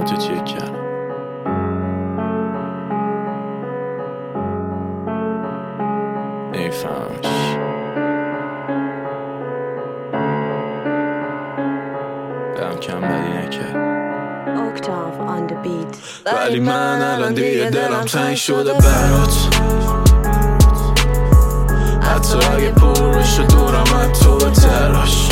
اوتو چک کردم. نمیفهمش دم کم بدی نکرد. Octave on the beat. ولی من الان دیگه دلم تنگ شده برات، حتی اگه پر بشه دورم از تو به تراش.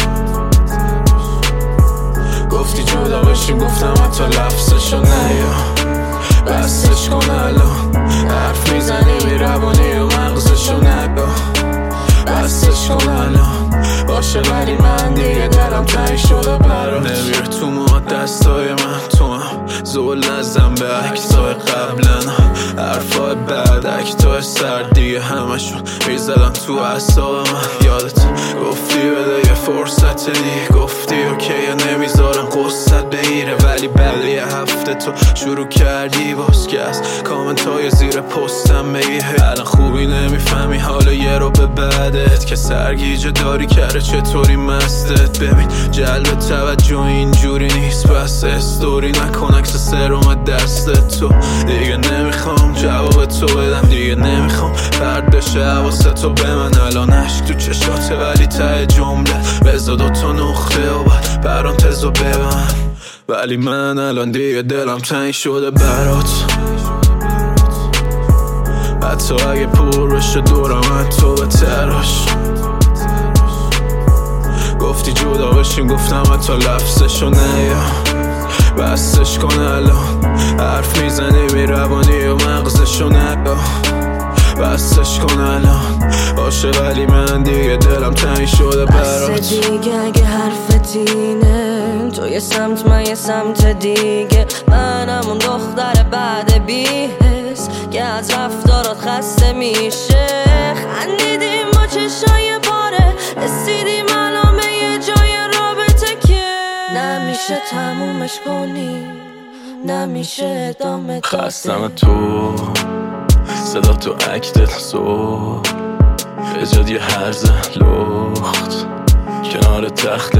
گفتی جدا بشیم گفتم حتی لفظشو نیا، بستش کن الان حرف میزنی میروانی و مغزشو نگاه. بستش کن الان باشه ولی من دیگه دلم تنگ شده برات. نمیره تو ما دستای من، تو هم زول نزن به عکسای قبلنا، حرفای بعد اکتای سر دیگه همشون میزدن تو اعصاب من. یادت گفتی بده یه فرصت دیگه، گفتی اوکیه نمیذارم قصت بگیره، ولی بعد یه هفته تو شروع کردی باز که از کامنت های زیر پستم بگی الان خوبی نمیفهمی حالا یه رو به بعدت که سرگیجه داری کرده چطوری مستت. ببین جلب توجه اینجوری نیست، بس استوری نکن عکس سرم دستت. تو دیگه نمیخوام جواب تو بدم، دیگه نمیخوام پرد بشه حواست تو به من. الان عشق تو چشاته ولی ته جمله بذار دوتا نقطه و بعد پرانتزو ببند. ولی من الان دیگه دلم تنگ شده برات، حتی اگه پر بشه دورم از تو به تراش. گفتی جدا بشیم گفتم حتی لفظشو نیا، بستش کن الان حرف میزنی میروانی و مغزشو نگاه. بستش کن الان باشه ولی من دیگه دلم تنگ شده برات. بس دیگه اگه حرفت اینه، تو یه سمت من یه سمت دیگه، منم اون دختر بعد بی‌حس که از رفتارات خسته میشه. خندیدیم با چشای پاره، رسیدیم الان به یه جای رابطه که نمیشه تمومش کنی، نمیشه ادامه داده. خستم تو صدا تو اکتت صبح بجاد یه هرزه لخت کنار تخت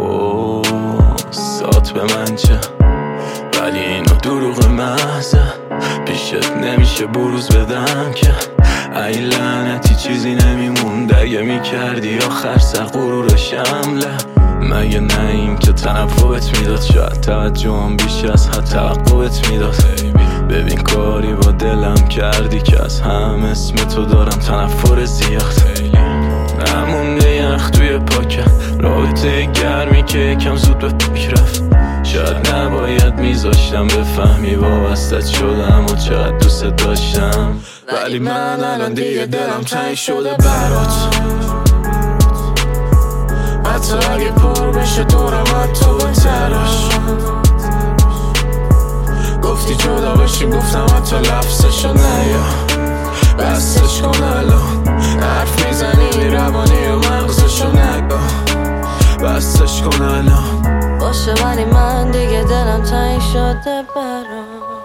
قصات به من چه، ولی اینو دروغ محضه پیشت نمیشه بروز بدم که ای لعنتی چیزی نمیموند اگه میکردی آخر سر غرور شمله. مگه نه این که تنفرت میداد، شاید توجهم بیش از حد توقعت میداد. ببین کاری با دلم کردی که از هم اسم تو دارم تنفر زیاد. نمونده یخ توی پاکم، رابطه گرمی که یکم زود به پاک رفت. شاید نباید میذاشتم بفهمی وابستت شدم و چقدر دوست داشتم. ولی من الان دیگه دلم تنگ شده برات، حتی اگه پر بشه دورم از تو به تراش. گفتی جدا بشیم گفتم حتی لفظشو نیا، بستش کن الان حرف میزنی میروانی و مغزشو نگاه. بستش کن الان باشه ولی من دیگه دلم تنگ شده برات.